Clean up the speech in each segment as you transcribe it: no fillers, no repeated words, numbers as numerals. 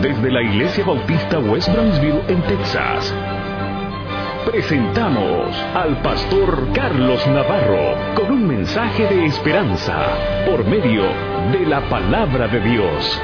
Desde la Iglesia Bautista West Brownsville en Texas, presentamos al pastor Carlos Navarro con un mensaje de esperanza por medio de la palabra de Dios.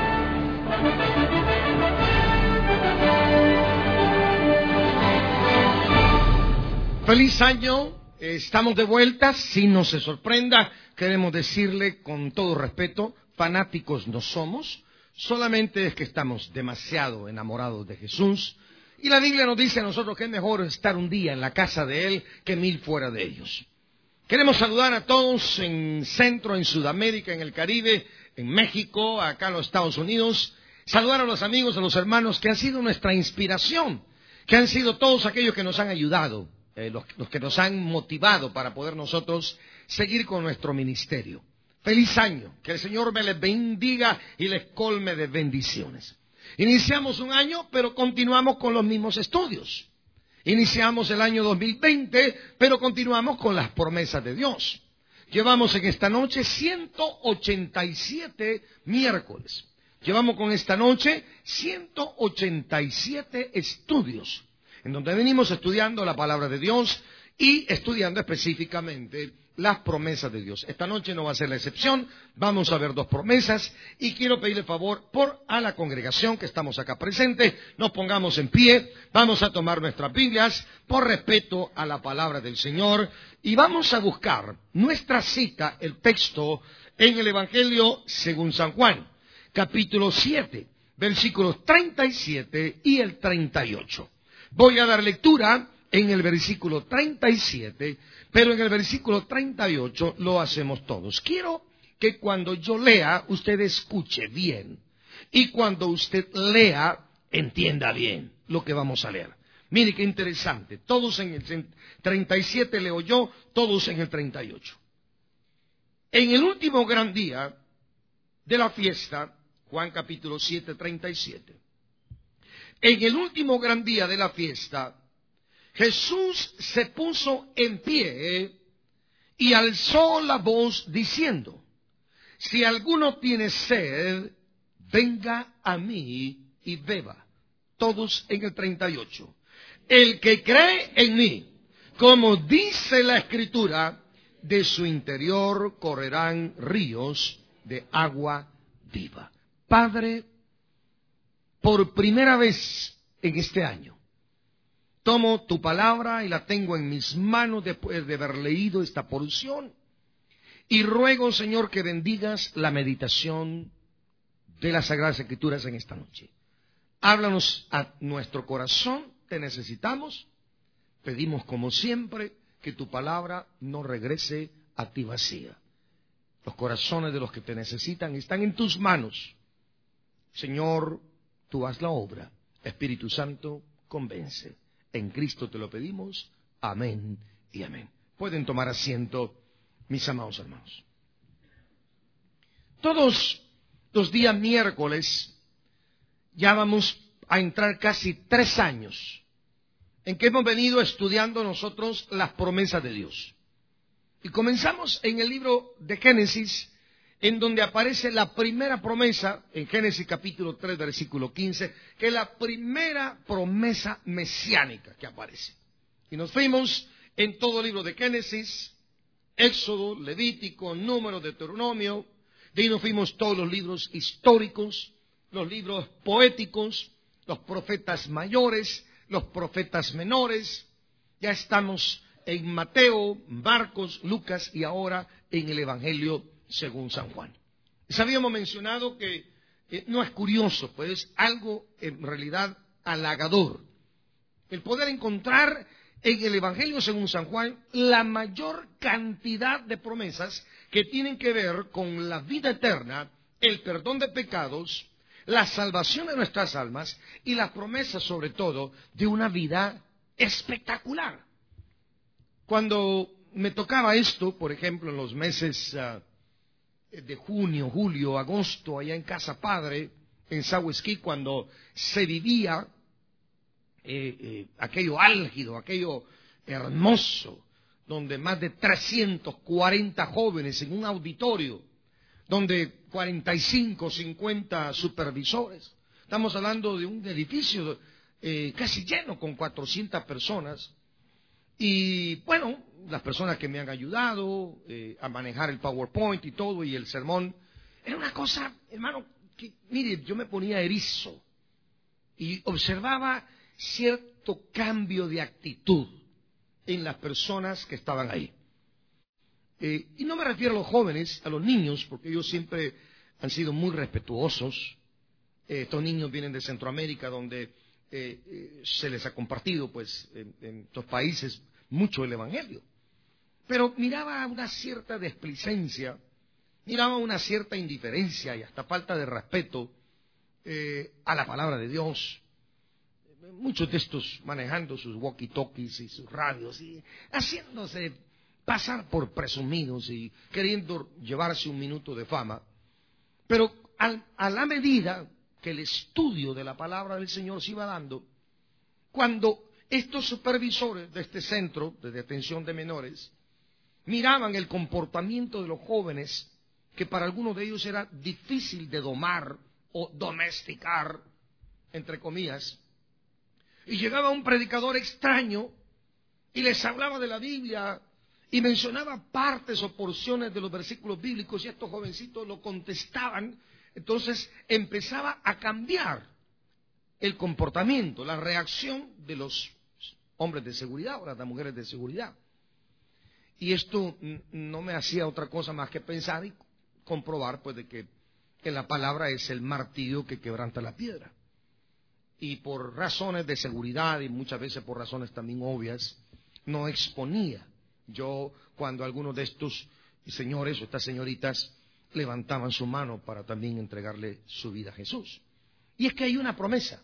Feliz año, estamos de vuelta. Si no se sorprenda, queremos decirle con todo respeto, fanáticos no somos, solamente es que estamos demasiado enamorados de Jesús. Y la Biblia nos dice a nosotros que es mejor estar un día en la casa de Él que 1000 fuera de ellos. Queremos saludar a todos en Centro, en Sudamérica, en el Caribe, en México, acá en los Estados Unidos. Saludar a los amigos, a los hermanos que han sido nuestra inspiración, que han sido todos aquellos que nos han ayudado, los que nos han motivado para poder nosotros seguir con nuestro ministerio. Feliz año, que el Señor me les bendiga y les colme de bendiciones. Iniciamos un año, pero continuamos con los mismos estudios. Iniciamos el año 2020, pero continuamos con las promesas de Dios. Llevamos en esta noche 187 miércoles. Llevamos con esta noche 187 estudios, en donde venimos estudiando la palabra de Dios y estudiando específicamente las promesas de Dios. Esta noche no va a ser la excepción, vamos a ver 2 promesas y quiero pedirle favor a la congregación que estamos acá presente, nos pongamos en pie, vamos a tomar nuestras Biblias por respeto a la palabra del Señor y vamos a buscar nuestra cita, el texto en el Evangelio según San Juan, capítulo 7, versículos 37 y el 38. Voy a dar lectura en el versículo 37, pero en el versículo 38 lo hacemos todos. Quiero que cuando yo lea, usted escuche bien. Y cuando usted lea, entienda bien lo que vamos a leer. Mire qué interesante. Todos en el 37 leo yo, todos en el 38. En el último gran día de la fiesta, Juan capítulo 7, 37. En el último gran día de la fiesta, Jesús se puso en pie y alzó la voz diciendo: si alguno tiene sed, venga a mí y beba. Todos en el 38. El que cree en mí, como dice la Escritura, de su interior correrán ríos de agua viva. Padre, por primera vez en este año, tomo tu palabra y la tengo en mis manos después de haber leído esta porción. Y ruego, Señor, que bendigas la meditación de las Sagradas Escrituras en esta noche. Háblanos a nuestro corazón, te necesitamos. Pedimos, como siempre, que tu palabra no regrese a ti vacía. Los corazones de los que te necesitan están en tus manos. Señor, tú haz la obra. Espíritu Santo, convence. En Cristo te lo pedimos. Amén y amén. Pueden tomar asiento, mis amados hermanos. Todos los días miércoles ya vamos a entrar casi 3 años en que hemos venido estudiando nosotros las promesas de Dios. Y comenzamos en el libro de Génesis, en donde aparece la primera promesa, en Génesis capítulo 3, versículo 15, que es la primera promesa mesiánica que aparece. Y nos fuimos en todo el libro de Génesis, Éxodo, Levítico, Número, Deuteronomio. De ahí nos fuimos todos los libros históricos, los libros poéticos, los profetas mayores, los profetas menores. Ya estamos en Mateo, Marcos, Lucas y ahora en el Evangelio según San Juan. Les habíamos mencionado que no es curioso, pues es algo en realidad halagador el poder encontrar en el Evangelio según San Juan la mayor cantidad de promesas que tienen que ver con la vida eterna, el perdón de pecados, la salvación de nuestras almas y las promesas sobre todo de una vida espectacular. Cuando me tocaba esto, por ejemplo, en los meses de junio, julio, agosto, allá en Casa Padre, en Sahuesquí, cuando se vivía aquello álgido, aquello hermoso, donde más de 340 jóvenes en un auditorio, donde 45, 50 supervisores, Estamos hablando de un edificio casi lleno con 400 personas. Y bueno, las personas que me han ayudado a manejar el PowerPoint y todo, y el sermón, era una cosa, hermano, que, mire, yo me ponía erizo y observaba cierto cambio de actitud en las personas que estaban ahí. Y no me refiero a los jóvenes, a los niños, porque ellos siempre han sido muy respetuosos. Estos niños vienen de Centroamérica, donde se les ha compartido, pues, en estos países mucho el Evangelio. Pero miraba una cierta desplicencia, miraba una cierta indiferencia y hasta falta de respeto a la palabra de Dios. Muchos de estos manejando sus walkie-talkies y sus radios y haciéndose pasar por presumidos y queriendo llevarse un minuto de fama. Pero a la medida que el estudio de la palabra del Señor se iba dando, cuando estos supervisores de este centro de detención de menores miraban el comportamiento de los jóvenes, que para algunos de ellos era difícil de domar o domesticar, entre comillas, y llegaba un predicador extraño y les hablaba de la Biblia y mencionaba partes o porciones de los versículos bíblicos, y estos jovencitos lo contestaban. Entonces empezaba a cambiar el comportamiento, la reacción de los hombres de seguridad o las mujeres de seguridad. Y esto no me hacía otra cosa más que pensar y comprobar, pues, de que la palabra es el martillo que quebranta la piedra. Y por razones de seguridad y muchas veces por razones también obvias, no exponía yo cuando algunos de estos señores o estas señoritas levantaban su mano para también entregarle su vida a Jesús. Y es que hay una promesa.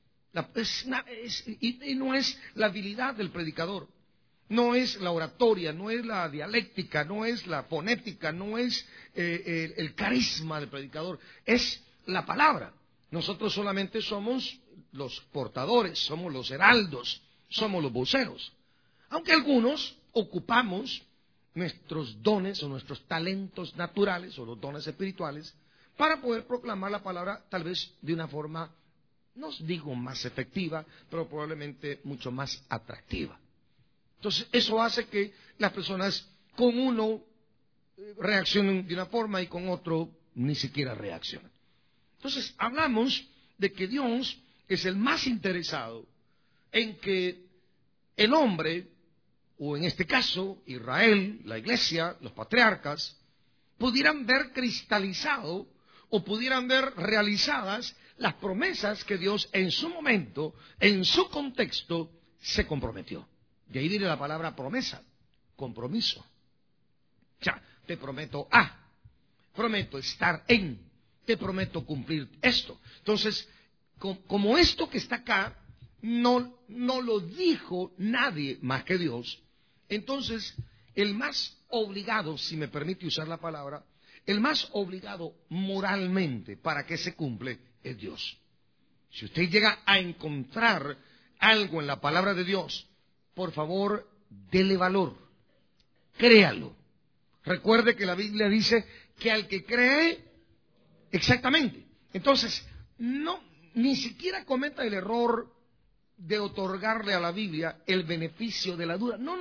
Y no es la habilidad del predicador, no es la oratoria, no es la dialéctica, no es la fonética, no es el carisma del predicador, es la palabra. Nosotros solamente somos los portadores, somos los heraldos, somos los voceros. Aunque algunos ocupamos nuestros dones o nuestros talentos naturales o los dones espirituales para poder proclamar la palabra tal vez de una forma, no os digo más efectiva, pero probablemente mucho más atractiva. Entonces eso hace que las personas con uno reaccionen de una forma y con otro ni siquiera reaccionan. Entonces hablamos de que Dios es el más interesado en que el hombre, o en este caso Israel, la iglesia, los patriarcas, pudieran ver cristalizado o pudieran ver realizadas las promesas que Dios en su momento, en su contexto, se comprometió. De ahí viene la palabra promesa, compromiso. O sea, te prometo prometo estar en, te prometo cumplir esto. Entonces, como esto que está acá no lo dijo nadie más que Dios, entonces el más obligado, si me permite usar la palabra, el más obligado moralmente para que se cumple es Dios. Si usted llega a encontrar algo en la palabra de Dios, por favor, dele valor, créalo. Recuerde que la Biblia dice que al que cree, exactamente. Entonces, ni siquiera cometa el error de otorgarle a la Biblia el beneficio de la duda. No.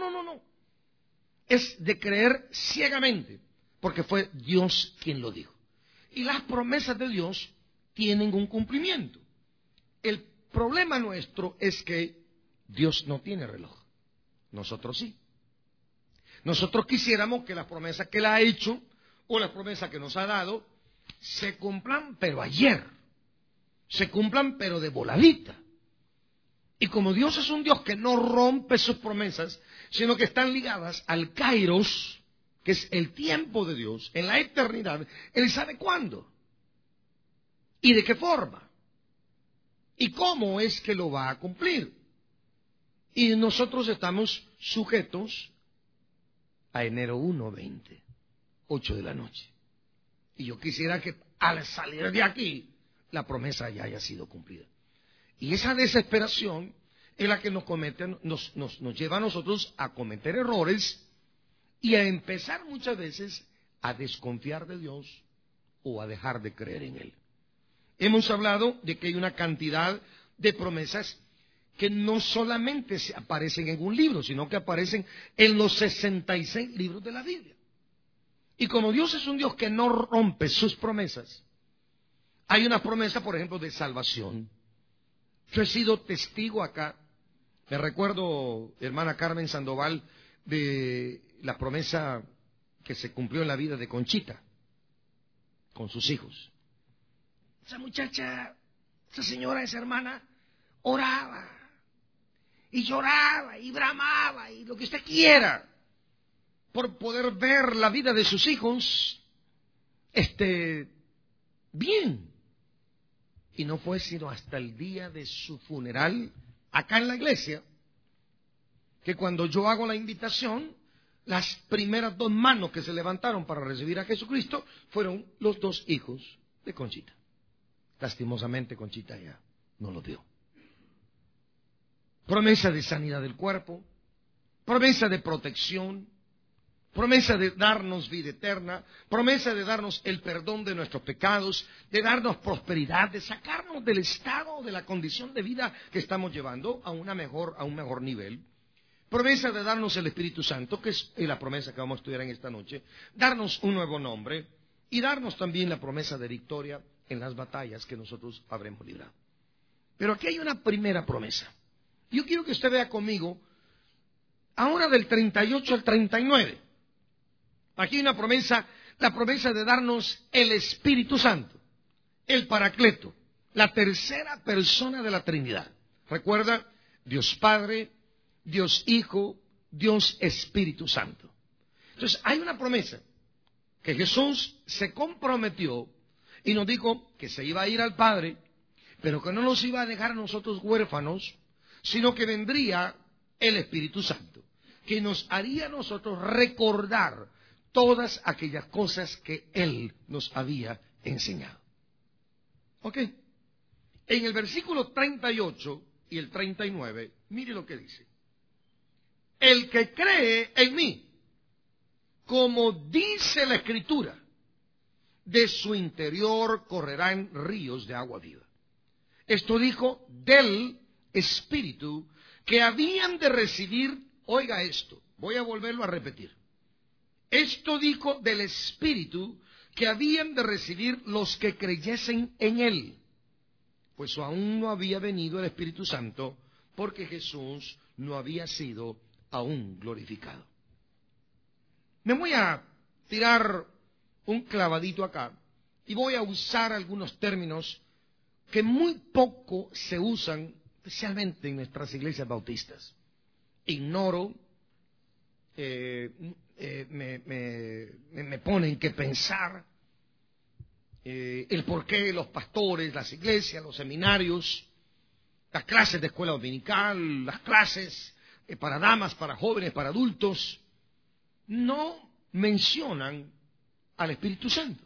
Es de creer ciegamente, porque fue Dios quien lo dijo. Y las promesas de Dios tienen un cumplimiento. El problema nuestro es que Dios no tiene reloj. Nosotros sí. Nosotros quisiéramos que las promesas que Él ha hecho o las promesas que nos ha dado se cumplan, pero ayer. Se cumplan, pero de voladita. Y como Dios es un Dios que no rompe sus promesas, sino que están ligadas al kairos, que es el tiempo de Dios, en la eternidad, Él sabe cuándo y de qué forma y cómo es que lo va a cumplir. Y nosotros estamos sujetos a enero 1:20, 8 de la noche. Y yo quisiera que al salir de aquí, la promesa ya haya sido cumplida. Y esa desesperación es la que nos lleva a nosotros a cometer errores y a empezar muchas veces a desconfiar de Dios o a dejar de creer en Él. hemos hablado de que hay una cantidad de promesas que no solamente aparecen en un libro, sino que aparecen en los 66 libros de la Biblia. Y como Dios es un Dios que no rompe sus promesas, hay una promesa, por ejemplo, de salvación. Yo he sido testigo acá, me recuerdo, hermana Carmen Sandoval, de la promesa que se cumplió en la vida de Conchita, con sus hijos. Esa muchacha, esa señora, esa hermana, oraba, y lloraba, y bramaba, y lo que usted quiera, por poder ver la vida de sus hijos, bien. Y no fue sino hasta el día de su funeral, acá en la iglesia, que cuando yo hago la invitación, las primeras 2 manos que se levantaron para recibir a Jesucristo fueron los 2 hijos de Conchita. Lastimosamente Conchita ya no lo dio. Promesa de sanidad del cuerpo, promesa de protección, promesa de darnos vida eterna, promesa de darnos el perdón de nuestros pecados, de darnos prosperidad, de sacarnos del estado, de la condición de vida que estamos llevando a un mejor nivel. Promesa de darnos el Espíritu Santo, que es la promesa que vamos a estudiar en esta noche, darnos un nuevo nombre y darnos también la promesa de victoria en las batallas que nosotros habremos librado. Pero aquí hay una primera promesa. Yo quiero que usted vea conmigo, ahora del 38 al 39. Aquí hay una promesa, la promesa de darnos el Espíritu Santo, el Paracleto, la tercera persona de la Trinidad. Recuerda, Dios Padre, Dios Hijo, Dios Espíritu Santo. Entonces, hay una promesa que Jesús se comprometió y nos dijo que se iba a ir al Padre, pero que no nos iba a dejar a nosotros huérfanos, sino que vendría el Espíritu Santo, que nos haría a nosotros recordar todas aquellas cosas que Él nos había enseñado. ¿Ok? En el versículo 38 y el 39, mire lo que dice. El que cree en mí, como dice la Escritura, de su interior correrán ríos de agua viva. Esto dijo del Espíritu que habían de recibir, oiga esto, voy a volverlo a repetir. Esto dijo del Espíritu que habían de recibir los que creyesen en Él, pues aún no había venido el Espíritu Santo, porque Jesús no había sido aún glorificado. Me voy a tirar un clavadito acá y voy a usar algunos términos que muy poco se usan, especialmente en nuestras iglesias bautistas. Ignoro, me ponen que pensar el por qué los pastores, las iglesias, los seminarios, las clases de escuela dominical, las clases para damas, para jóvenes, para adultos, no mencionan al Espíritu Santo.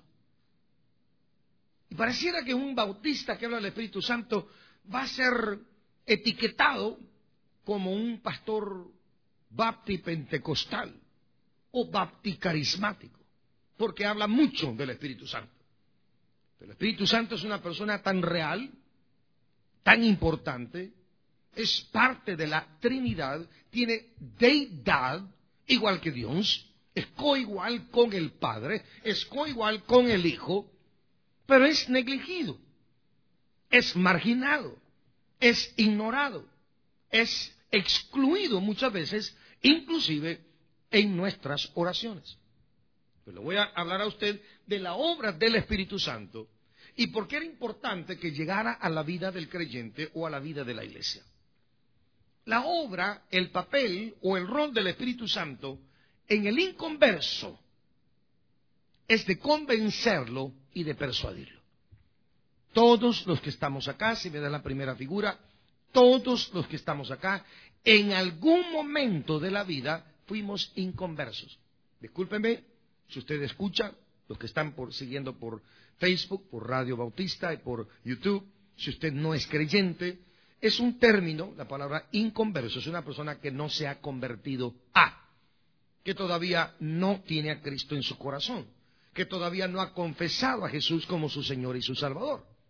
Y pareciera que un bautista que habla del Espíritu Santo va a ser etiquetado como un pastor baptipentecostal o bapticarismático, porque habla mucho del Espíritu Santo. Pero el Espíritu Santo es una persona tan real, tan importante, es parte de la Trinidad, tiene deidad igual que Dios, es coigual con el Padre, es coigual con el Hijo, pero es negligido, es marginado, es ignorado, es excluido muchas veces, inclusive en nuestras oraciones. Pero le voy a hablar a usted de la obra del Espíritu Santo y por qué era importante que llegara a la vida del creyente o a la vida de la iglesia. La obra, el papel o el rol del Espíritu Santo en el inconverso es de convencerlo y de persuadirlo. Todos los que estamos acá, si me da la primera figura, todos los que estamos acá, en algún momento de la vida fuimos inconversos. Discúlpenme, si usted escucha, los que están siguiendo por Facebook, por Radio Bautista y por YouTube, si usted no es creyente, es un término, la palabra inconverso, es una persona que no se ha convertido que todavía no tiene a Cristo en su corazón, que todavía no ha confesado a Jesús como su Señor y su Salvador.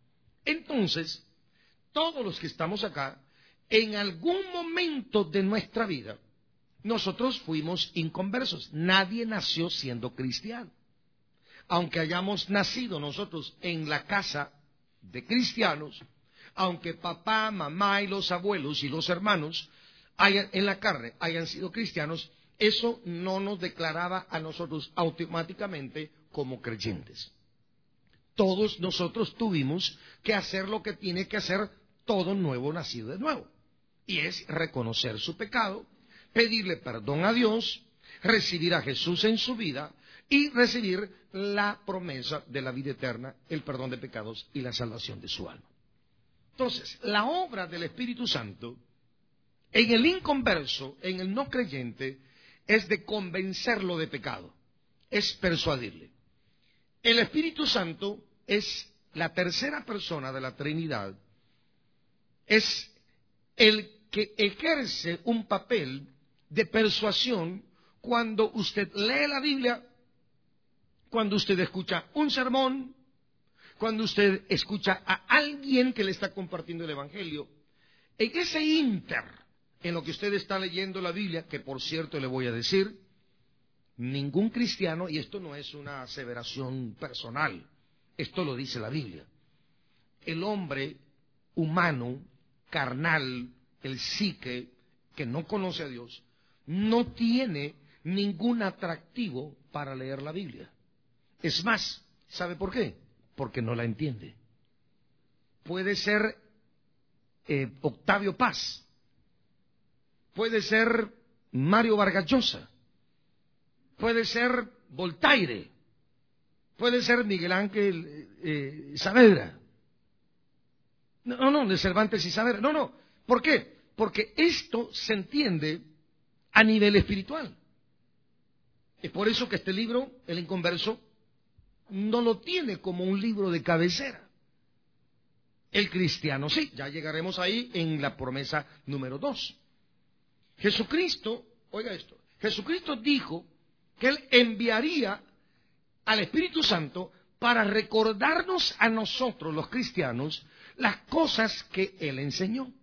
Entonces, todos los que estamos acá, en algún momento de nuestra vida, nosotros fuimos inconversos. Nadie nació siendo cristiano. Aunque hayamos nacido nosotros en la casa de cristianos, aunque papá, mamá y los abuelos y los hermanos en la carne hayan sido cristianos, eso no nos declaraba a nosotros automáticamente como creyentes. Todos nosotros tuvimos que hacer lo que tiene que hacer todo nuevo nacido de nuevo, y es reconocer su pecado, pedirle perdón a Dios, recibir a Jesús en su vida y recibir la promesa de la vida eterna, el perdón de pecados y la salvación de su alma. Entonces, la obra del Espíritu Santo en el inconverso, en el no creyente, es de convencerlo de pecado, es persuadirle. El Espíritu Santo es la tercera persona de la Trinidad, es el que ejerce un papel de persuasión cuando usted lee la Biblia, cuando usted escucha un sermón, cuando usted escucha a alguien que le está compartiendo el Evangelio. En ese ínter, en lo que usted está leyendo la Biblia, que por cierto le voy a decir, ningún cristiano, y esto no es una aseveración personal, esto lo dice la Biblia, el hombre humano, carnal, el psique, que no conoce a Dios, no tiene ningún atractivo para leer la Biblia. Es más, ¿sabe por qué? Porque no la entiende. Puede ser Octavio Paz, puede ser Mario Vargas Llosa, puede ser Voltaire, puede ser Miguel Ángel Saavedra. No, de Cervantes y Saavedra. No. ¿Por qué? Porque esto se entiende a nivel espiritual. Es por eso que este libro, El Inconverso, no lo tiene como un libro de cabecera. El cristiano sí, ya llegaremos ahí en la promesa número 2. Jesucristo, oiga esto, Jesucristo dijo que Él enviaría al Espíritu Santo para recordarnos a nosotros, los cristianos, las cosas que Él enseñó.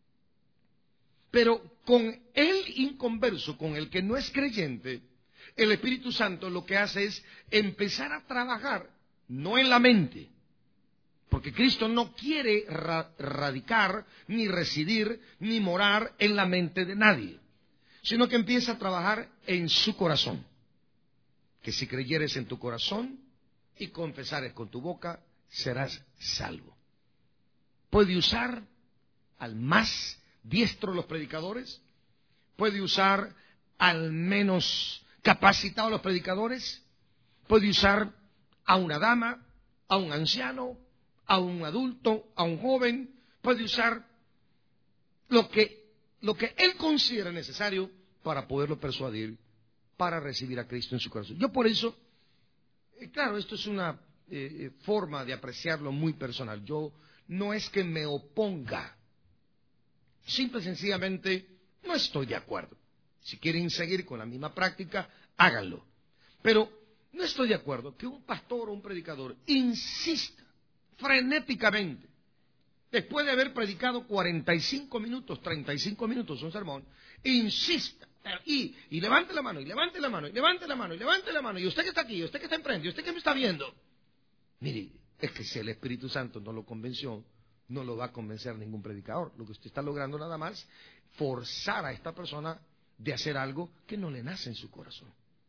Pero con el inconverso, con el que no es creyente, el Espíritu Santo lo que hace es empezar a trabajar, no en la mente, porque Cristo no quiere radicar, ni residir, ni morar en la mente de nadie, sino que empieza a trabajar en su corazón. Que si creyeres en tu corazón y confesares con tu boca, serás salvo. Puede usar al más diestro de los predicadores, puede usar al menos capacitado de los predicadores, puede usar a una dama, a un anciano, a un adulto, a un joven, puede usar lo que él considera necesario para poderlo persuadir, para recibir a Cristo en su corazón. Yo por eso, claro, esto es una forma de apreciarlo muy personal. Yo no es que me oponga, simple y sencillamente no estoy de acuerdo. Si quieren seguir con la misma práctica, háganlo. Pero no estoy de acuerdo que un pastor o un predicador insista frenéticamente, después de haber predicado 45 minutos, 35 minutos un sermón, insista, y levante la mano, y levante la mano, y levante la mano, y levante la mano, y usted que está aquí, y usted que está enfrente, y usted que me está viendo. Mire, es que si el Espíritu Santo no lo convenció, no lo va a convencer ningún predicador. Lo que usted está logrando nada más, forzar a esta persona de hacer algo que no le nace en su corazón.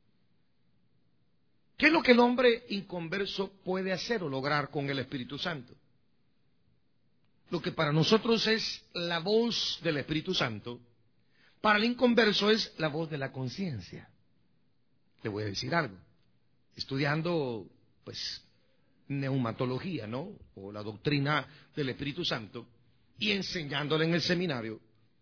¿Qué es lo que el hombre inconverso puede hacer o lograr con el Espíritu Santo? Lo que para nosotros es la voz del Espíritu Santo, para el inconverso es la voz de la conciencia. Le voy a decir algo. Estudiando, neumatología, ¿no? O la doctrina del Espíritu Santo, y enseñándole en el seminario,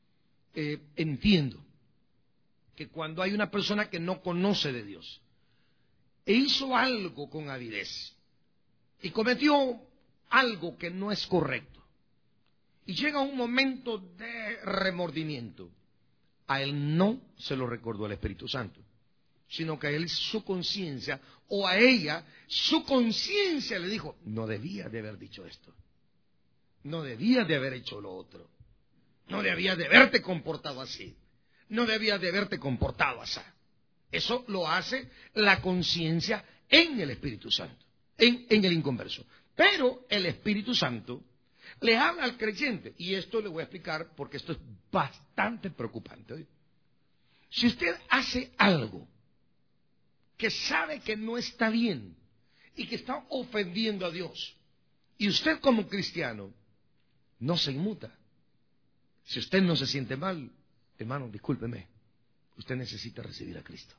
entiendo que cuando hay una persona que no conoce de Dios e hizo algo con avidez y cometió algo que no es correcto y llega un momento de remordimiento, a él no se lo recordó el Espíritu Santo, sino que a él su conciencia, o a ella su conciencia le dijo, no debía de haber dicho esto. no debías de haber hecho lo otro. No debías de haberte comportado así. No debías de haberte comportado así. Eso lo hace la conciencia en el Espíritu Santo, en el inconverso. Pero el Espíritu Santo le habla al creyente, y esto le voy a explicar porque esto es bastante preocupante. ¿Oye? Si usted hace algo que sabe que no está bien y que está ofendiendo a Dios, y usted como cristiano no se inmuta, si usted no se siente mal, hermano, discúlpeme, usted necesita recibir a Cristo.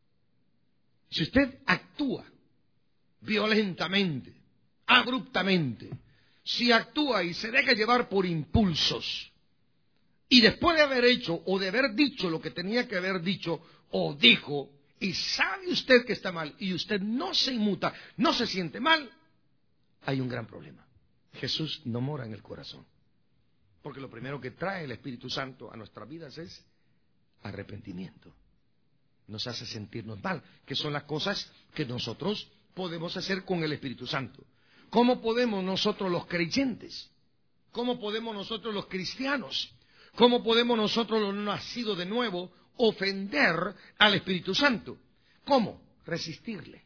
Si usted actúa violentamente, abruptamente, si actúa y se deja llevar por impulsos, y después de haber hecho o de haber dicho lo que tenía que haber dicho o dijo, y sabe usted que está mal, y usted no se inmuta, no se siente mal, hay un gran problema. Jesús no mora en el corazón. Porque lo primero que trae el Espíritu Santo a nuestras vidas es arrepentimiento. Nos hace sentirnos mal, que son las cosas que nosotros podemos hacer con el Espíritu Santo. ¿Cómo podemos nosotros los creyentes? ¿Cómo podemos nosotros los cristianos? ¿Cómo podemos nosotros los nacidos de nuevo ofender al Espíritu Santo? ¿Cómo? Resistirle.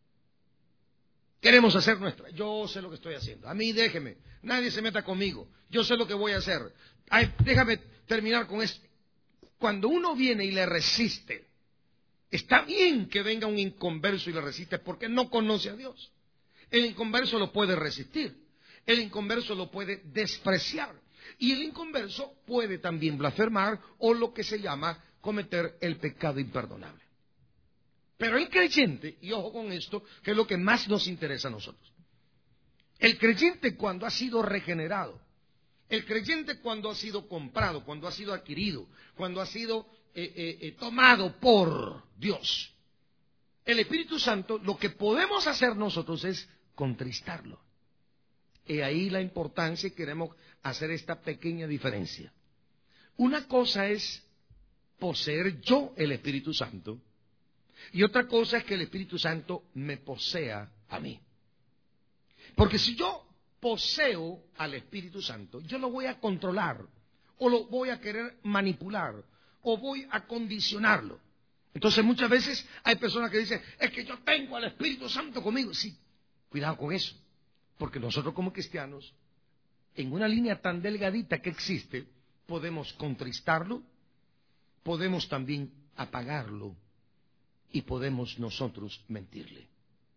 Queremos hacer nuestra. Yo sé lo que estoy haciendo. A mí déjeme. Nadie se meta conmigo. Yo sé lo que voy a hacer. Ay, déjame terminar con esto. Cuando uno viene y le resiste, está bien que venga un inconverso y le resiste porque no conoce a Dios. El inconverso lo puede resistir. El inconverso lo puede despreciar. Y el inconverso puede también blasfemar o lo que se llama cometer el pecado imperdonable. Pero el creyente, y ojo con esto, que es lo que más nos interesa a nosotros. El creyente cuando ha sido regenerado, el creyente cuando ha sido comprado, cuando ha sido adquirido, cuando ha sido tomado por Dios, el Espíritu Santo, lo que podemos hacer nosotros es contristarlo. Y ahí la importancia, y queremos hacer esta pequeña diferencia. Una cosa es poseer yo el Espíritu Santo, y otra cosa es que el Espíritu Santo me posea a mí. Porque si yo poseo al Espíritu Santo, yo lo voy a controlar, o lo voy a querer manipular, o voy a condicionarlo. Entonces muchas veces hay personas que dicen, es que yo tengo al Espíritu Santo conmigo. Sí, cuidado con eso, porque nosotros como cristianos, en una línea tan delgadita que existe, podemos contristarlo, podemos también apagarlo, y podemos nosotros mentirle.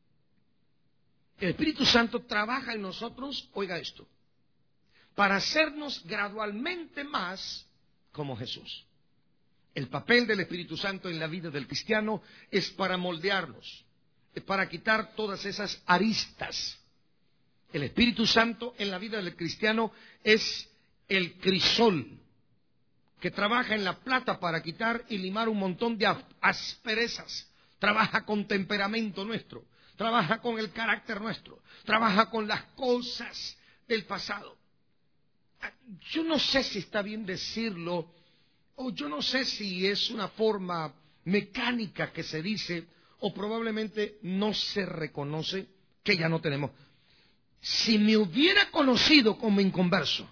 El Espíritu Santo trabaja en nosotros, oiga esto, para hacernos gradualmente más como Jesús. El papel del Espíritu Santo en la vida del cristiano es para moldearnos, es para quitar todas esas aristas. El Espíritu Santo en la vida del cristiano es el crisol que trabaja en la plata para quitar y limar un montón de asperezas. Trabaja con temperamento nuestro, trabaja con el carácter nuestro, trabaja con las cosas del pasado. Yo no sé si está bien decirlo, o yo no sé si es una forma mecánica que se dice, o probablemente no se reconoce que ya no tenemos. Si me hubiera conocido como inconverso,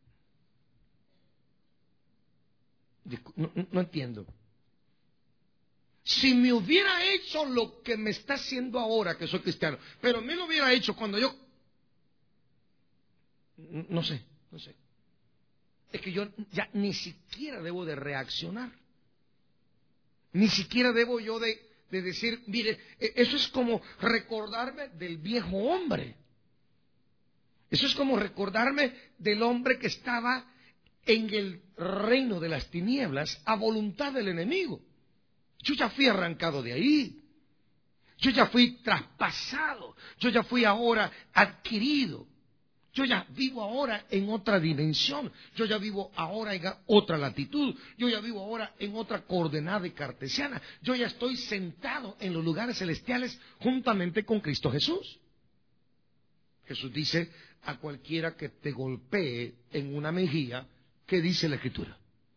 no entiendo. Si me hubiera hecho lo que me está haciendo ahora que soy cristiano, pero me lo hubiera hecho cuando yo... No sé. Es que yo ya ni siquiera debo de reaccionar. Ni siquiera debo yo de decir, mire, eso es como recordarme del viejo hombre. Eso es como recordarme del hombre que estaba en el reino de las tinieblas a voluntad del enemigo. Yo ya fui arrancado de ahí. Yo ya fui traspasado. Yo ya fui ahora adquirido. Yo ya vivo ahora en otra dimensión. Yo ya vivo ahora en otra latitud. Yo ya vivo ahora en otra coordenada cartesiana. Yo ya estoy sentado en los lugares celestiales juntamente con Cristo Jesús. Jesús dice a cualquiera que te golpee en una mejilla, ¿qué dice la Escritura?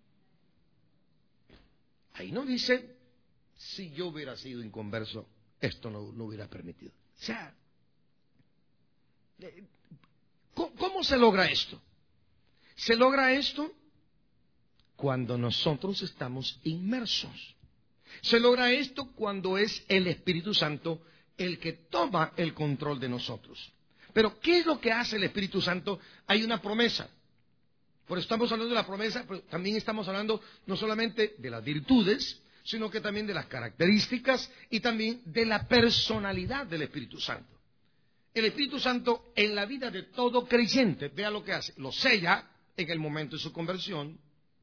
Ahí no dice, si yo hubiera sido inconverso, esto no hubiera permitido. O sea, ¿cómo se logra esto? Se logra esto cuando nosotros estamos inmersos. Se logra esto cuando es el Espíritu Santo el que toma el control de nosotros. Pero, ¿qué es lo que hace el Espíritu Santo? Hay una promesa. Por eso estamos hablando de la promesa, pero también estamos hablando no solamente de las virtudes, sino que también de las características y también de la personalidad del Espíritu Santo. El Espíritu Santo en la vida de todo creyente, vea lo que hace, lo sella en el momento de su conversión.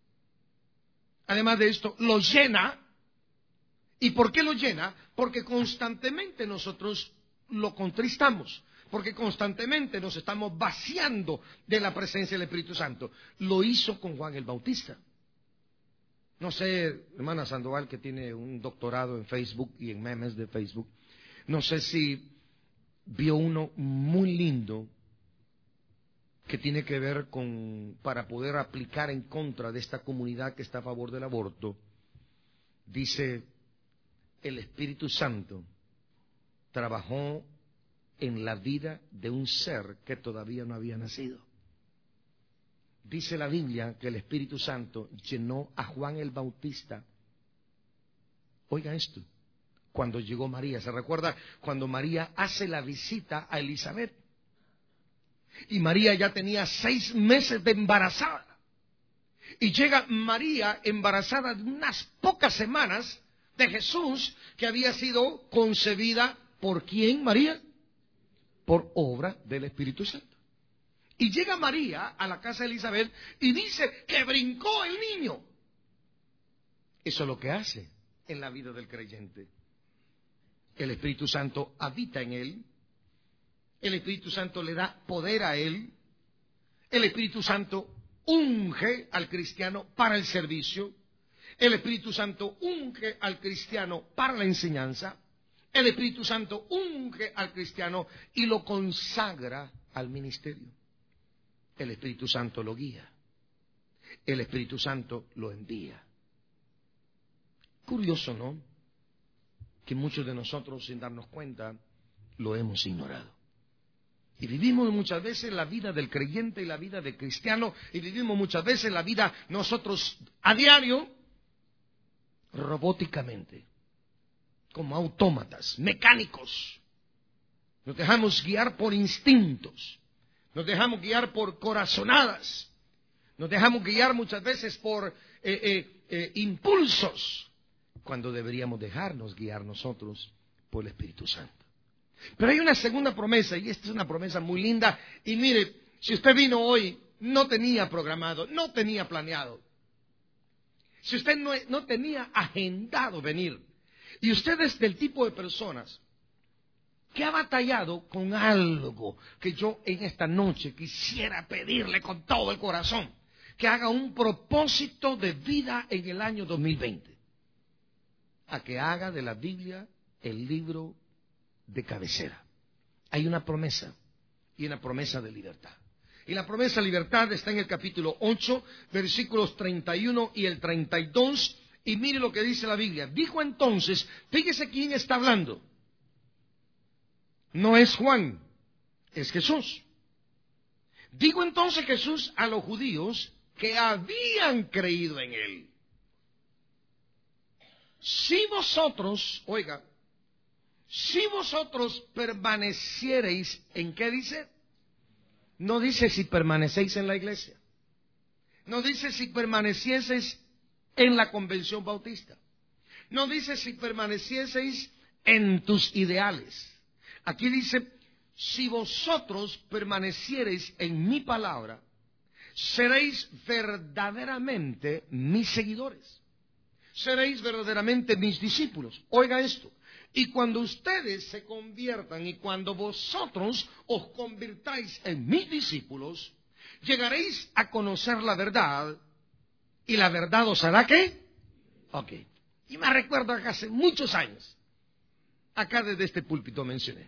Además de esto, lo llena. ¿Y por qué lo llena? Porque constantemente nosotros lo contristamos, porque constantemente nos estamos vaciando de la presencia del Espíritu Santo. Lo hizo con Juan el Bautista. No sé, hermana Sandoval, que tiene un doctorado en Facebook y en memes de Facebook, no sé si vio uno muy lindo que tiene que ver con, para poder aplicar en contra de esta comunidad que está a favor del aborto. Dice, el Espíritu Santo trabajó en la vida de un ser que todavía no había nacido. Dice la Biblia que el Espíritu Santo llenó a Juan el Bautista. Oiga esto, cuando llegó María, ¿se recuerda? Cuando María hace la visita a Elizabeth. Y María ya tenía 6 meses de embarazada. Y llega María embarazada de unas pocas semanas de Jesús, que había sido concebida ¿por quién, María? Por obra del Espíritu Santo. Y llega María a la casa de Elizabeth y dice que brincó el niño. Eso es lo que hace en la vida del creyente. El Espíritu Santo habita en él. El Espíritu Santo le da poder a él. El Espíritu Santo unge al cristiano para el servicio. El Espíritu Santo unge al cristiano para la enseñanza. El Espíritu Santo unge al cristiano y lo consagra al ministerio. El Espíritu Santo lo guía. El Espíritu Santo lo envía. Curioso, ¿no? Que muchos de nosotros, sin darnos cuenta, lo hemos ignorado. Y vivimos muchas veces la vida del creyente y la vida del cristiano, y vivimos muchas veces la vida nosotros a diario, robóticamente, como autómatas, mecánicos. Nos dejamos guiar por instintos, nos dejamos guiar por corazonadas, nos dejamos guiar muchas veces por impulsos, cuando deberíamos dejarnos guiar nosotros por el Espíritu Santo. Pero hay una segunda promesa, y esta es una promesa muy linda. Y mire, si usted vino hoy, no tenía programado, no tenía planeado. Si usted no tenía agendado venir, y usted es del tipo de personas que ha batallado con algo que yo en esta noche quisiera pedirle con todo el corazón, que haga un propósito de vida en el año 2020, a que haga de la Biblia el libro de cabecera. Hay una promesa, y una promesa de libertad. Y la promesa de libertad está en el capítulo 8, versículos 31 y el 32, y mire lo que dice la Biblia. Dijo entonces, fíjese quién está hablando. No es Juan, es Jesús. Dijo entonces Jesús a los judíos que habían creído en él: si vosotros, oiga, si vosotros permaneciereis, ¿en qué dice? No dice si permanecéis en la iglesia. No dice si permanecieseis en la convención bautista. No dice si permanecieseis en tus ideales. Aquí dice, si vosotros permaneciereis en mi palabra, seréis verdaderamente mis seguidores. Seréis verdaderamente mis discípulos. Oiga esto. Y cuando ustedes se conviertan y cuando vosotros os convirtáis en mis discípulos, llegaréis a conocer la verdad, y la verdad os hará ¿qué? Ok. Y me recuerdo que hace muchos años, acá desde este púlpito mencioné.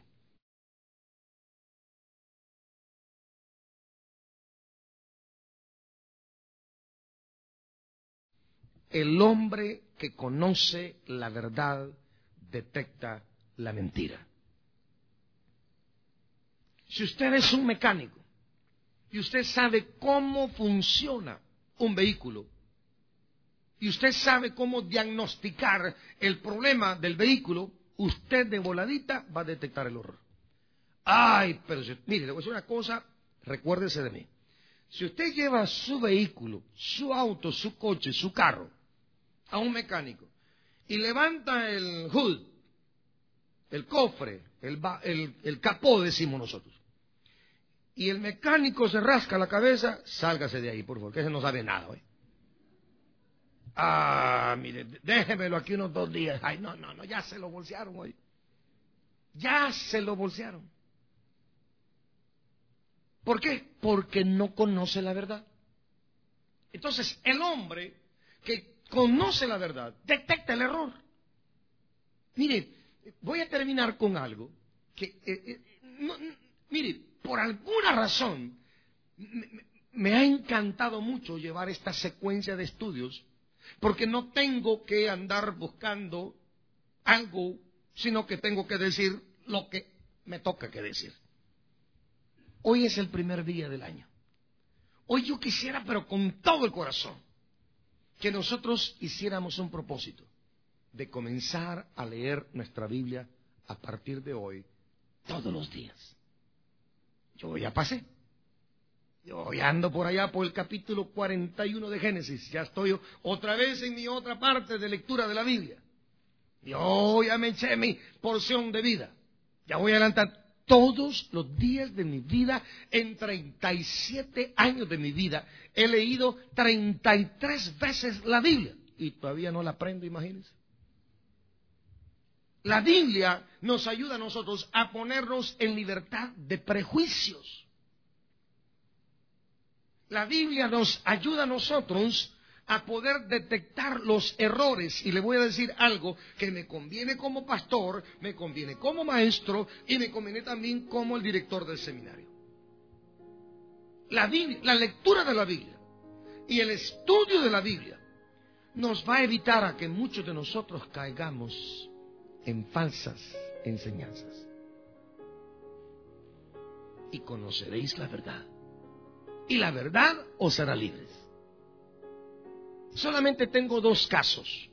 El hombre que conoce la verdad detecta la mentira. Si usted es un mecánico y usted sabe cómo funciona un vehículo, y usted sabe cómo diagnosticar el problema del vehículo, usted de voladita va a detectar el error. Ay, pero mire, le voy a decir una cosa, recuérdese de mí. Si usted lleva su vehículo, su auto, su coche, su carro, a un mecánico, y levanta el hood, el cofre, el capó, decimos nosotros, y el mecánico se rasca la cabeza, sálgase de ahí, por favor, que ese no sabe nada, ¿eh? Ah, mire, déjemelo aquí unos 2 días. Ay, no, ya se lo bolsearon hoy. Ya se lo bolsearon. ¿Por qué? Porque no conoce la verdad. Entonces, el hombre que conoce la verdad detecta el error. Mire, voy a terminar con algo que, mire, por alguna razón me ha encantado mucho llevar esta secuencia de estudios, porque no tengo que andar buscando algo, sino que tengo que decir lo que me toca que decir. Hoy es el primer día del año. Hoy yo quisiera, pero con todo el corazón, que nosotros hiciéramos un propósito de comenzar a leer nuestra Biblia a partir de hoy, todos los días. Yo ya pasé. Yo ya ando por allá por el capítulo 41 de Génesis. Ya estoy otra vez en mi otra parte de lectura de la Biblia. Yo ya me eché mi porción de vida. Ya voy a adelantar. Todos los días de mi vida, en 37 años de mi vida, he leído 33 veces la Biblia. Y todavía no la aprendo, imagínense. La Biblia nos ayuda a nosotros a ponernos en libertad de prejuicios. La Biblia nos ayuda a nosotros a poder detectar los errores. Y le voy a decir algo que me conviene como pastor, me conviene como maestro y me conviene también como el director del seminario. La Biblia, la lectura de la Biblia y el estudio de la Biblia nos va a evitar a que muchos de nosotros caigamos en falsas enseñanzas. Y conoceréis la verdad, y la verdad os hará libres. Solamente tengo 2 casos.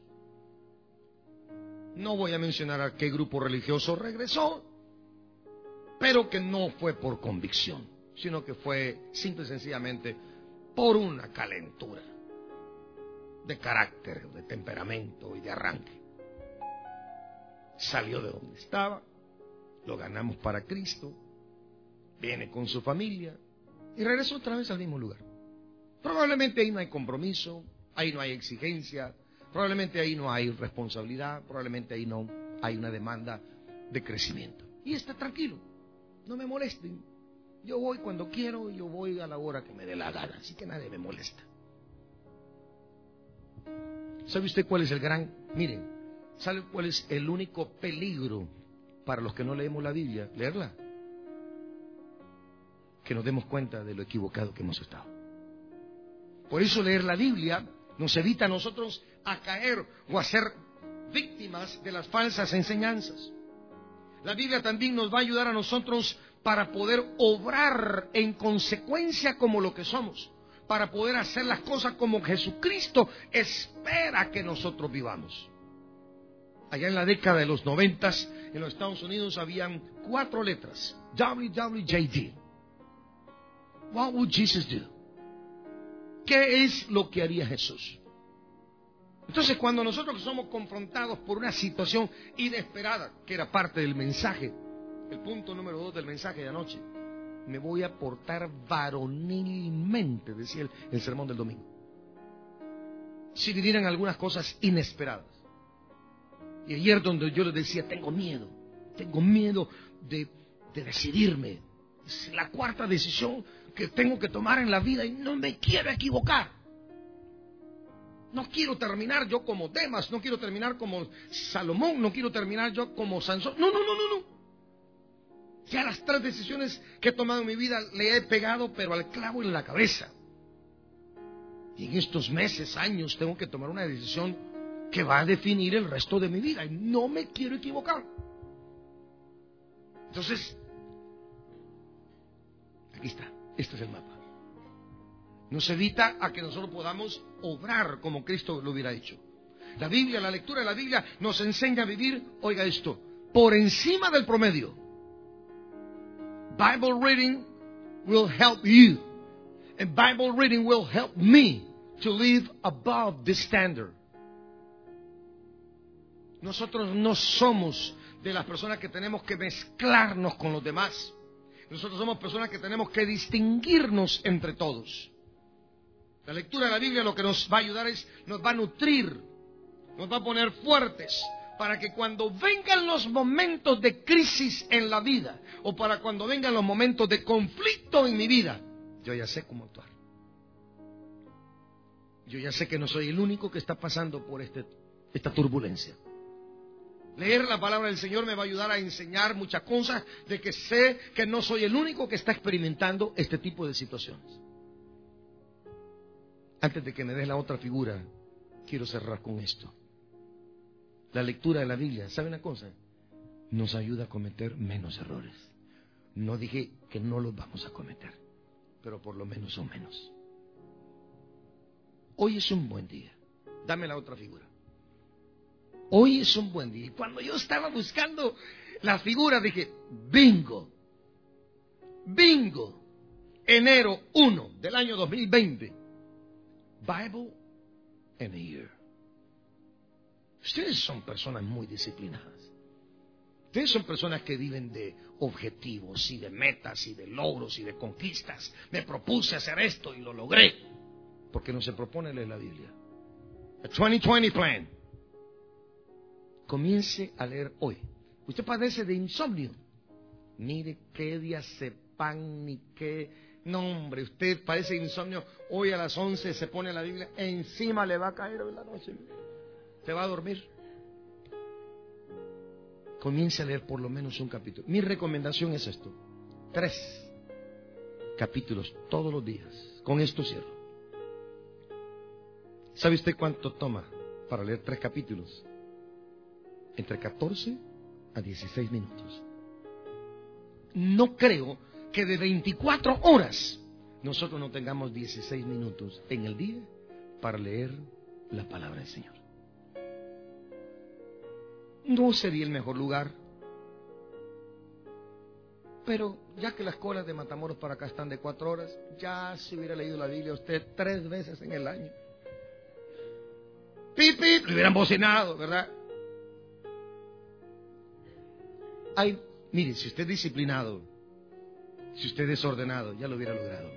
No voy a mencionar a qué grupo religioso regresó, pero que no fue por convicción, sino que fue simple y sencillamente por una calentura de carácter, de temperamento y de arranque. Salió de donde estaba, lo ganamos para Cristo, viene con su familia y regresó otra vez al mismo lugar. Probablemente ahí no hay compromiso, ahí no hay exigencia, probablemente ahí no hay responsabilidad, probablemente ahí no hay una demanda de crecimiento. Y está tranquilo, no me molesten. Yo voy cuando quiero, yo voy a la hora que me dé la gana, así que nadie me molesta. ¿Sabe usted cuál es el gran? Miren, ¿sabe cuál es el único peligro para los que no leemos la Biblia? Leerla. Que nos demos cuenta de lo equivocado que hemos estado. Por eso leer la Biblia nos evita a nosotros a caer o a ser víctimas de las falsas enseñanzas. La Biblia también nos va a ayudar a nosotros para poder obrar en consecuencia como lo que somos, para poder hacer las cosas como Jesucristo espera que nosotros vivamos. Allá en la década de los 90, en los Estados Unidos habían 4 letras, WWJD. What would Jesus do? ¿Qué es lo que haría Jesús? Entonces, cuando nosotros somos confrontados por una situación inesperada, que era parte del mensaje, el punto número 2 del mensaje de anoche, me voy a portar varonilmente, decía el sermón del domingo, si vinieran algunas cosas inesperadas. Y ayer donde yo les decía, tengo miedo de decidirme. Es la 4ª decisión que tengo que tomar en la vida y no me quiero equivocar. No quiero terminar yo como Demas, no quiero terminar como Salomón, no quiero terminar yo como Sansón. No. Ya las 3 decisiones que he tomado en mi vida le he pegado pero al clavo en la cabeza. Y en estos meses, años, tengo que tomar una decisión que va a definir el resto de mi vida y no me quiero equivocar. Entonces, aquí está, este es el mapa. nos evita a que nosotros podamos obrar como Cristo lo hubiera hecho. La Biblia, la lectura de la Biblia nos enseña a vivir, oiga esto, por encima del promedio. Bible reading will help you. And Bible reading will help me to live above this standard. Nosotros no somos de las personas que tenemos que mezclarnos con los demás. Nosotros somos personas que tenemos que distinguirnos entre todos. La lectura de la Biblia lo que nos va a ayudar es, nos va a nutrir, nos va a poner fuertes, para que cuando vengan los momentos de crisis en la vida, o para cuando vengan los momentos de conflicto en mi vida, yo ya sé cómo actuar. Yo ya sé que no soy el único que está pasando por esta turbulencia. Leer la palabra del Señor me va a ayudar a enseñar muchas cosas, de que sé que no soy el único que está experimentando este tipo de situaciones. Antes de que me des la otra figura, quiero cerrar con esto. La lectura de la Biblia, ¿sabe una cosa? Nos ayuda a cometer menos errores. No dije que no los vamos a cometer, pero por lo menos son menos. Hoy es un buen día. Dame la otra figura. Hoy es un buen día. Y cuando yo estaba buscando la figura, dije, bingo. Bingo. Enero 1 del año 2020. Bible in a year. Ustedes son personas muy disciplinadas. Ustedes son personas que viven de objetivos y de metas y de logros y de conquistas. Me propuse hacer esto y lo logré. Porque no se propone leer la Biblia. A 2020 plan. Comience a leer hoy. Usted padece de insomnio. Ni de qué diazepam, ni qué... No, hombre, usted padece de insomnio. Hoy a las 11 se pone la Biblia. Encima le va a caer hoy la noche. ¿Se va a dormir? Comience a leer por lo menos un capítulo. Mi recomendación es esto: 3 capítulos todos los días. Con esto cierro. ¿Sabe usted cuánto toma para leer 3 capítulos? Entre 14 a 16 minutos. No creo que de 24 horas nosotros no tengamos 16 minutos en el día para leer la palabra del Señor. No sería el mejor lugar, pero ya que las colas de Matamoros para acá están de 4 horas, ya se hubiera leído la Biblia usted 3 veces en el año. ¡Pip, pip! Le hubieran bocinado, ¿verdad? Ay, mire, si usted es disciplinado, si usted es ordenado, ya lo hubiera logrado.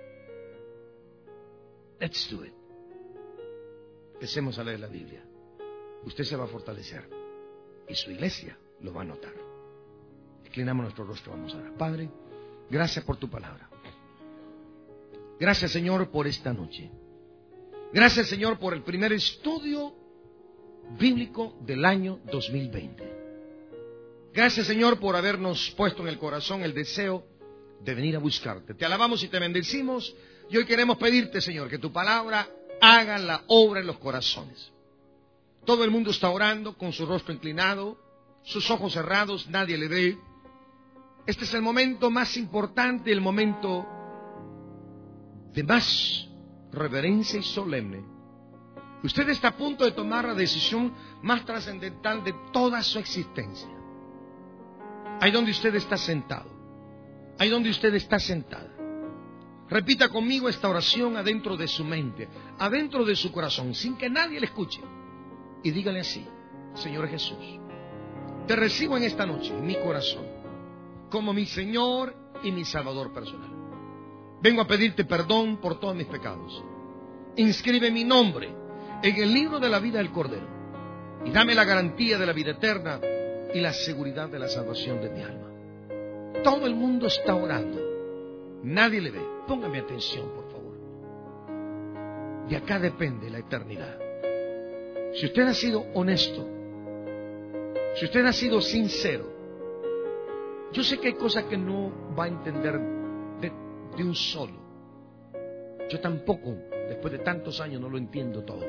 Let's do it. Empecemos a leer la Biblia. Usted se va a fortalecer y su iglesia lo va a notar. Inclinamos nuestro rostro, vamos a orar. Padre, gracias por tu palabra. Gracias, Señor, por esta noche. Gracias, Señor, por el primer estudio bíblico del año 2020. Gracias, Señor, por habernos puesto en el corazón el deseo de venir a buscarte. Te alabamos y te bendecimos. Y hoy queremos pedirte, Señor, que tu palabra haga la obra en los corazones. Todo el mundo está orando con su rostro inclinado, sus ojos cerrados, nadie le ve. Este es el momento más importante, el momento de más reverencia y solemne. Usted está a punto de tomar la decisión más trascendental de toda su existencia. Ahí donde usted está sentado, ahí donde usted está sentada. Repita conmigo esta oración adentro de su mente, adentro de su corazón, sin que nadie le escuche. Y dígale así: Señor Jesús, te recibo en esta noche, en mi corazón, como mi Señor y mi Salvador personal. Vengo a pedirte perdón por todos mis pecados. Inscribe mi nombre en el libro de la vida del Cordero y dame la garantía de la vida eterna y la seguridad de la salvación de mi alma. Todo el mundo está orando, nadie le ve. Póngame atención, por favor. De acá depende la eternidad. Si usted ha sido honesto, si usted ha sido sincero, yo sé que hay cosas que no va a entender de un solo. Yo tampoco, después de tantos años, no lo entiendo todo.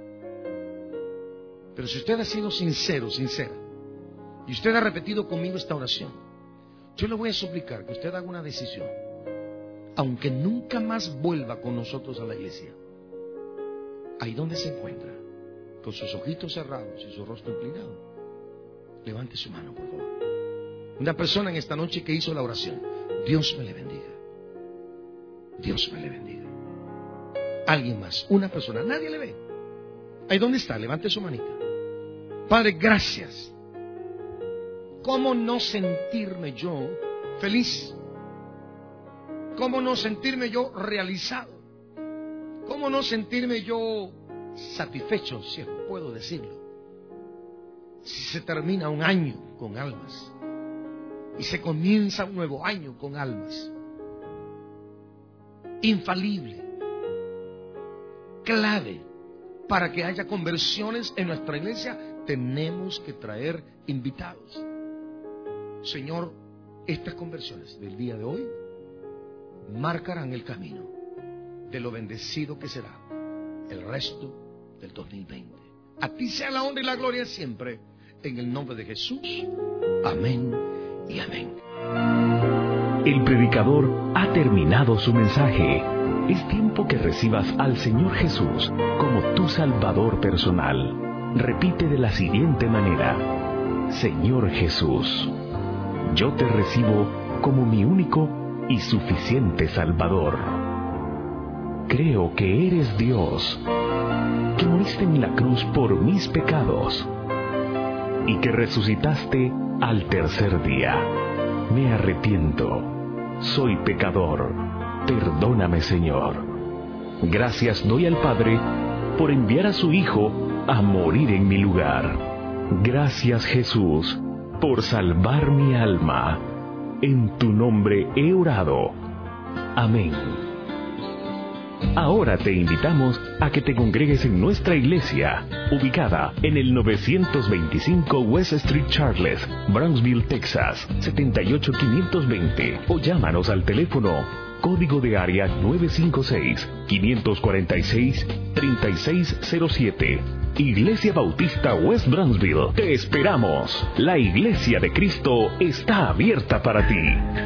Pero si usted ha sido sincero, sincera, y usted ha repetido conmigo esta oración, yo le voy a suplicar que usted haga una decisión. aunque nunca más vuelva con nosotros a la iglesia, ahí donde se encuentra, con sus ojitos cerrados y su rostro inclinado, levante su mano, por favor. Una persona en esta noche que hizo la oración. Dios me le bendiga. Dios me le bendiga. Alguien más, una persona, nadie le ve. Ahí donde está, levante su manita. Padre, gracias. ¿Cómo no sentirme yo feliz? ¿Cómo no sentirme yo realizado? ¿Cómo no sentirme yo satisfecho, si puedo decirlo? Si se termina un año con almas y se comienza un nuevo año con almas. Infalible, clave para que haya conversiones en nuestra iglesia, tenemos que traer invitados. Señor, estas conversiones del día de hoy marcarán el camino de lo bendecido que será el resto del 2020. A ti sea la honra y la gloria siempre, en el nombre de Jesús. Amén y amén. El predicador ha terminado su mensaje. Es tiempo que recibas al Señor Jesús como tu Salvador personal. Repite de la siguiente manera: Señor Jesús, yo te recibo como mi único y suficiente Salvador. Creo que eres Dios, que moriste en la cruz por mis pecados y que resucitaste al tercer día. Me arrepiento, soy pecador, perdóname, Señor. Gracias doy al Padre por enviar a su Hijo a morir en mi lugar. Gracias, Jesús, por salvar mi alma. En tu nombre he orado. Amén. Ahora te invitamos a que te congregues en nuestra iglesia, ubicada en el 925 West Street Charles, Brownsville, Texas, 78520, o llámanos al teléfono código de área 956-546-3607. Iglesia Bautista West Brownsville, te esperamos. La Iglesia de Cristo está abierta para ti.